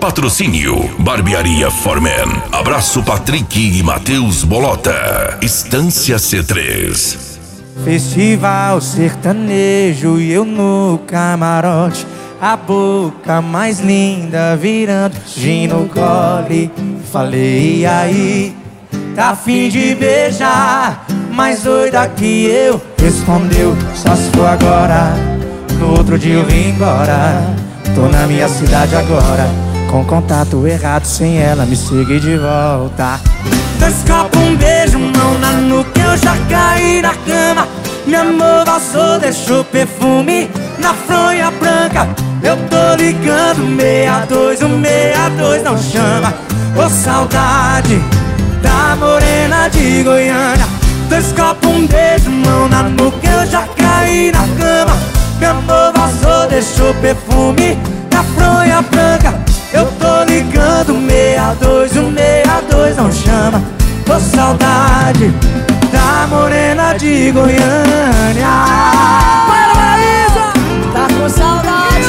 Patrocínio Barbearia Foreman. Abraço Patrick e Matheus Bolota. Estância C3. Festival sertanejo e eu no camarote, a boca mais linda virando gin no gole. Falei, e aí, tá a fim de beijar? Mais doida que eu, respondeu, só se for agora. No outro dia eu vim embora, tô na minha cidade agora, com contato errado, sem ela me seguir de volta. 2 copos, um beijo, mão na nuca, eu já caí na cama. Meu amor vazou, deixou perfume na fronha branca. Eu tô ligando 62, o 62 não chama. Ô saudade da morena de Goiânia. 2 copos, um beijo, mão na nuca, eu já caí na cama. Meu amor vazou, deixou perfume na fronha branca. Eu tô ligando 62, o 62 não chama. Ô saudade da morena de Goiânia. Para, Maísa! Tá com saudade,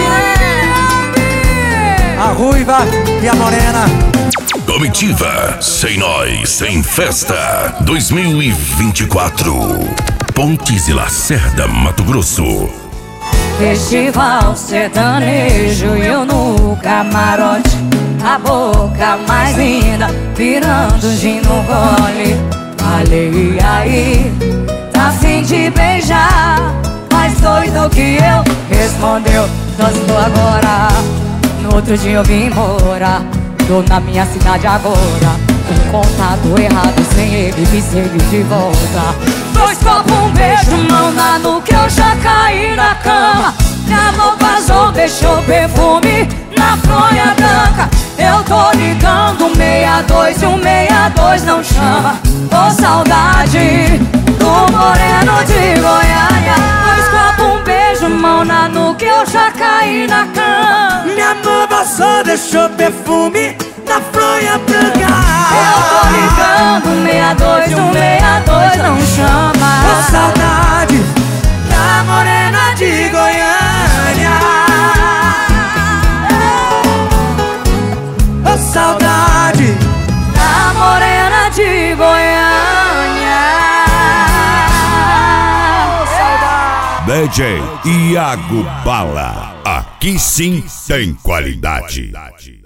né? A ruiva e a morena. Comitiva Sem Nós, Sem Festa 2024. Pontes e Lacerda, Mato Grosso. Festival sertanejo e eu no camarote, a boca mais linda virando gin no gole. Falei, e aí, tá a fim de beijar? Mais doido que eu, respondeu, só estou agora. No outro dia eu vim embora, tô na minha cidade agora, com contato errado, sem ele me seguir de volta. 2 copos, um beijo, mão na nuca, eu já caí na cama. Minha mão vazou, deixou perfume na fronha branca. Eu tô ligando 62 e o 62 não chama. Ô saudade do moreno de Goiânia. 2 copos, um beijo, mão na nuca, eu já caí na cama. Minha mão vazou, deixou perfume na fronha branca. Eu tô ligando 62 e o 62 não chama. Ô saudade da morena de Goiânia. Ô saudade da morena de Goiânia. DJ Iago Bala. Aqui sim tem qualidade.